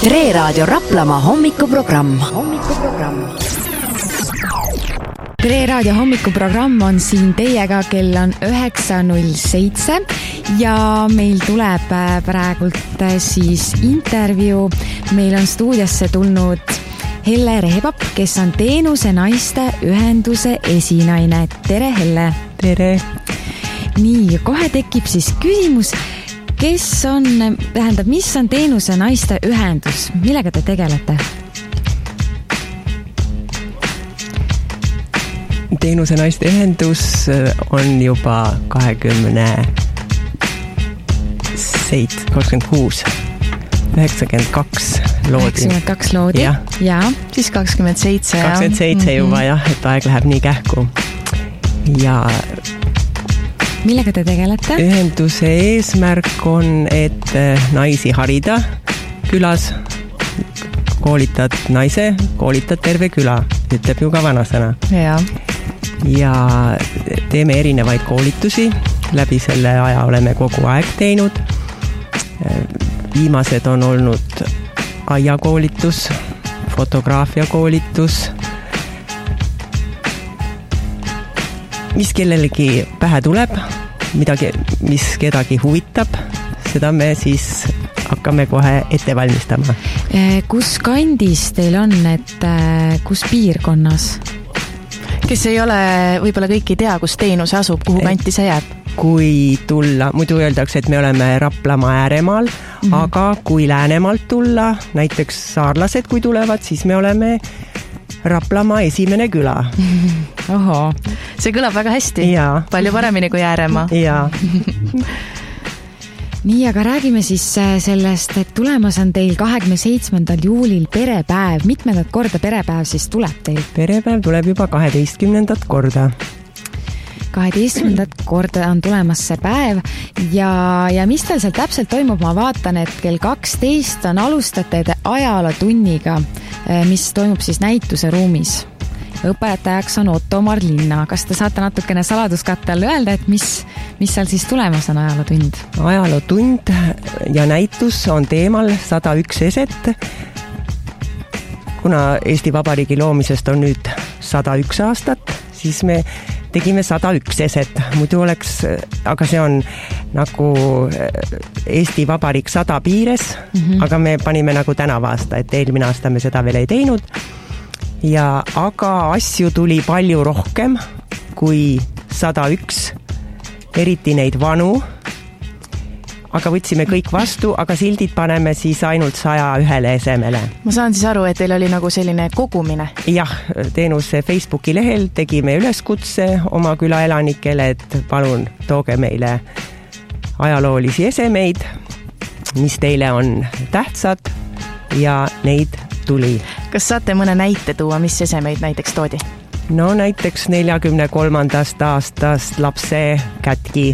Tre Raadio Raplamaa hommikuprogramm. Tre Raadio hommikuprogramm on siin teiega, kell on 9.07 ja meil tuleb praegult siis intervjuu. Meil on stuudiosse tulnud Helle Rehepap, kes on Teenuse naiste ühenduse esinaine. Tere, Helle! Tere! Nii, kohe tekib siis küsimus, mis on Teenuse naiste ühendus? Millega te tegelete? Teenuse naiste ühendus on juba 26, 92 loodi. 92 loodi, ja. Siis 27. 27 juba jah, et aeg läheb nii kähku. Ja millega te tegelete? Ühenduse eesmärk on, et naisi harida külas. Koolitad naise, koolitad terve küla, ütleb ju ka vanasõna. Ja teeme erinevaid koolitusi. Läbi selle aja oleme kogu aeg teinud. Viimased on olnud aiakoolitus, fotograafiakoolitus. Mis kellelegi pähe tuleb, midagi, mis kedagi huvitab, seda me siis hakkame kohe ette valmistama. Kus kandis teil on, et kus piirkonnas? Kes ei ole, võib-olla kõik ei tea, kus Teenuse asub, kuhu kanti see jääb? Kui tulla, muidu öeldakse, et me oleme Raplamaa ääremaal, aga kui Läänemaalt tulla, näiteks saarlased, kui tulevad, siis me oleme Raplamaa esimene küla. Oho, see kõlab väga hästi. Ja. Palju paremini kui Ääremaa. Ja. Nii, aga räägime siis sellest, et tulemas on teil 27. juulil perepäev. Mitmendat korda perepäev siis tuleb teil? Perepäev tuleb juba 12. korda. 12. korda on tulemas see päev ja mis teil seal täpselt toimub? Ma vaatan, et kell 12 on alustate ajalootunniga, mis toimub siis näituse ruumis. Õpetajaks on Ottomar Linna. Kas te saate natukene saladuskatte all öelda, et mis seal siis tulemas on ajalootund? Ajalootund ja näitus on teemal 101 eset. Kuna Eesti Vabariigi loomisest on nüüd 101 aastat, siis me tegime 101 eset. Muidu oleks, aga see on nagu Eesti Vabariik 100 piires, aga me panime nagu tänav aasta, et eelmine aasta me seda veel ei teinud. Aga asju tuli palju rohkem kui 101, eriti neid vanu. Aga võtsime kõik vastu, aga sildid paneme siis ainult 101 esemele. Ma saan siis aru, et teil oli nagu selline kogumine? Jah, Teenuse Facebooki lehel tegime üleskutse oma küla elanikele, et palun tooge meile ajaloolisi esemeid, mis teile on tähtsad ja neid tuli. Kas saate mõne näite tuua, mis esemeid näiteks toodi? No näiteks 43. aastast lapse kätki.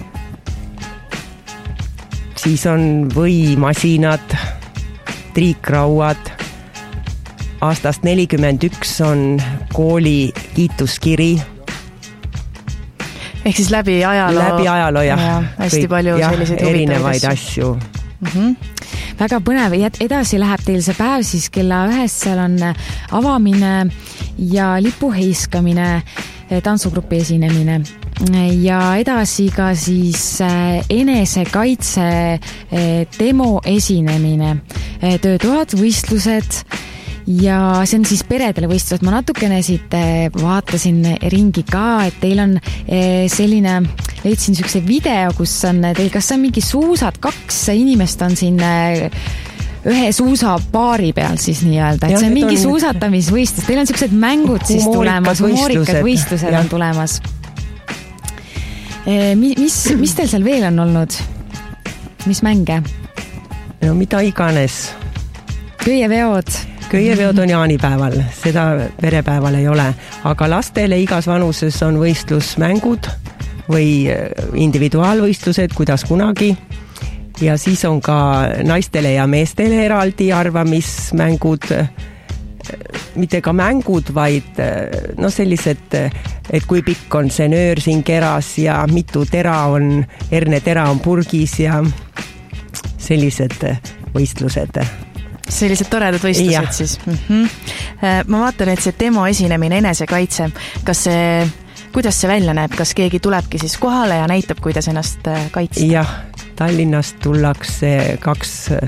Siis on võimasinad, triikrauad. Aastast 41 on kooli kiituskiri. Ehk siis läbi ajaloo? Läbi ajaloo, jah. Hästi kõik, palju selliseid erinevaid asju. Väga põnev. Edasi läheb teil see päev siis kella 1, seal on avamine ja lipuheiskamine, tantsugrupi esinemine. Ja edasi ka siis enesekaitse demo esinemine, töötoad, võistlused ja see on siis peredele võistlused. Ma natukene siit vaatasin ringi ka, et teil on selline, leidsin sükse video, kus on teil, kas on mingi suusad, 2 inimest on siin ühe suusapaari peal siis nii-öelda, et see on mingi suusatamisvõistlus. Teil on süksed mängud siis tulemas, humoorikad võistlused on tulemas. Mis teil seal veel on olnud? Mis mänge? No mida iganes. Köieveod on jaanipäeval, seda perepäeval ei ole, aga lastele igas vanuses on võistlusmängud või individuaalvõistlused, kuidas kunagi. Ja siis on ka naistele ja meestele eraldi arvamismängud, mitte ka mängud, vaid no sellised, et kui pikk on see nöör siin keras ja mitu hernetera on purgis ja sellised võistlused. sellised toredad võistlused siis. Ma vaatan, et see demo esinemine, enesekaitse, kuidas see välja näeb, kas keegi tulebki siis kohale ja näitab, kuidas ennast kaitsta? Jah, Tallinnast tullakse 2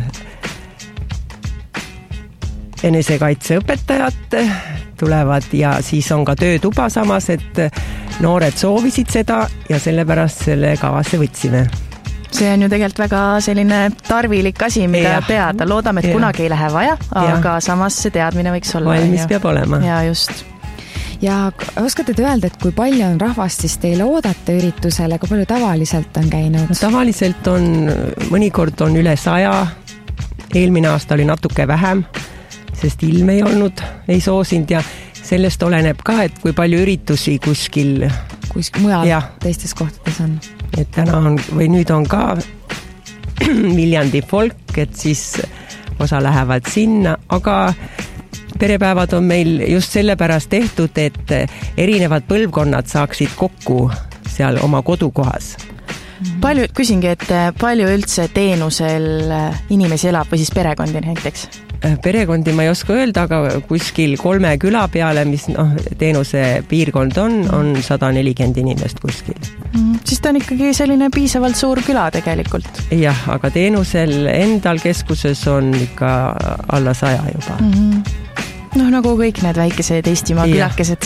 enesekaitseõpetajat tulevad ja siis on ka töötuba samas, et noored soovisid seda ja sellepärast selle kavasse võtsime. See on ju tegelikult väga selline tarvilik asi, mida teada. Loodame, et kunagi ei lähe vaja, aga samas see teadmine võiks olla. Valmis peab olema. Ja just. Ja oskate te öelda, et kui palju on rahvast siis teile oodata üritusele, kui palju tavaliselt on käinud? Tavaliselt on, mõnikord on üle 100, eelmine aasta oli natuke vähem, sest ilm ei olnud, ei soosinud ja sellest oleneb ka, et kui palju üritusi kuskil mujal teistes kohtades on. Et täna on, või nüüd on ka Viljandi folk, et siis osa lähevad sinna, aga perepäevad on meil just sellepärast tehtud, et erinevad põlvkonnad saaksid kokku seal oma kodukohas. Küsingi, et palju üldse teenusel inimesi elab või siis perekondi näiteks? Perekondi ma ei oska öelda, aga kuskil 3 küla peale, mis teenuse piirkond on 140 inimest kuskil. Siis ta on ikkagi selline piisavalt suur küla tegelikult. Jah, aga teenusel endal keskuses on ikka alla 100 juba. Nagu kõik need väikesed Eestimaa külakesed.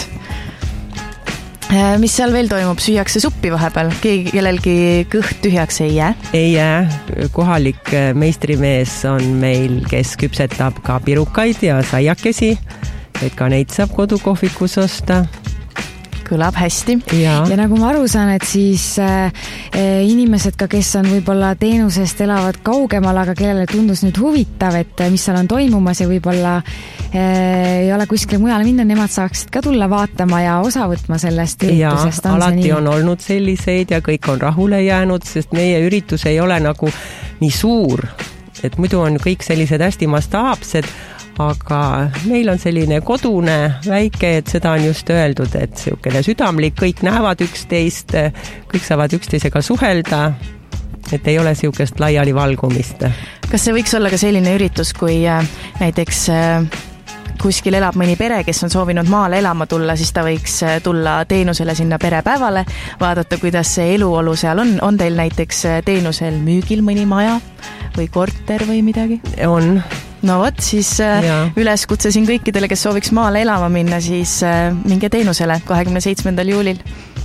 Mis seal veel toimub? Süüakse suppi vahepeal? Kellelgi kõht tühjaks ei jää? Ei jää. Kohalik meistrimees on meil, kes küpsetab ka pirukaid ja saiakesi, et ka neid saab kodukohvikus osta. Kõlab hästi. Ja nagu ma aru saan, et siis inimesed ka, kes on võib-olla teenusest elavad kaugemal, aga kellele tundus nüüd huvitav, et mis seal on toimumas ja võib-olla ei ole kuskile mujale minna, nemad saaksid ka tulla vaatama ja osa võtma sellest üritusest. Alati on olnud selliseid ja kõik on rahule jäänud, sest meie üritus ei ole nagu nii suur, et muidu on kõik sellised hästi mastaapsed, aga meil on selline kodune väike, et seda on just öeldud, et selline südamlik, kõik näevad üksteist, kõik saavad üksteisega suhelda, et ei ole sellisest laiali valgumist. Kas see võiks olla ka selline üritus, kui näiteks kuskil elab mõni pere, kes on soovinud maale elama tulla, siis ta võiks tulla teenusele sinna perepäevale, vaadata, kuidas see eluolu seal on. On teil näiteks teenusel müügil mõni maja või korter või midagi? On. No vot, siis üleskutse siin kõikidele, kes sooviks maale elama minna, siis minge teenusele 27. juulil.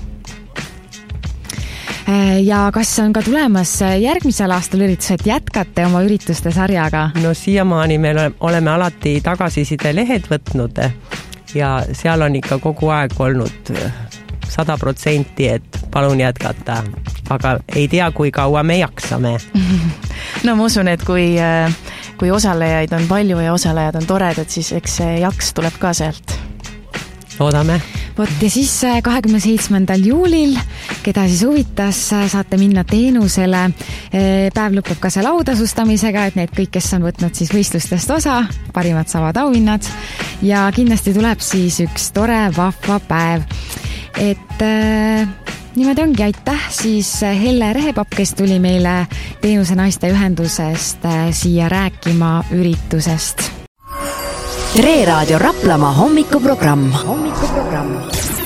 Ja kas on ka tulemas järgmisel aastal üritus, et jätkate oma ürituste sarjaga? No siiamaani me oleme alati tagasiside lehed võtnud ja seal on ikka kogu aeg olnud 100%, et palun jätkata, aga ei tea, kui kaua me jaksame. No ma usun, et kui osalejaid on palju ja osalejad on toredad, siis eks see jaks tuleb ka sealt. Loodame. Ja siis 27. juulil, keda siis huvitas, saate minna teenusele. Päev lõpeb ka see lautasustamisega, et need kõik, kes on võtnud siis võistlustest osa, parimad saavad auhinnad ja kindlasti tuleb siis üks tore vahva päev. Et niimoodi ongi, aitäh siis Helle Rehepapp, kes tuli meile Teenuse naiste ühendusest siia rääkima üritusest. Tre Raadio Raplamaa hommikuprogramm.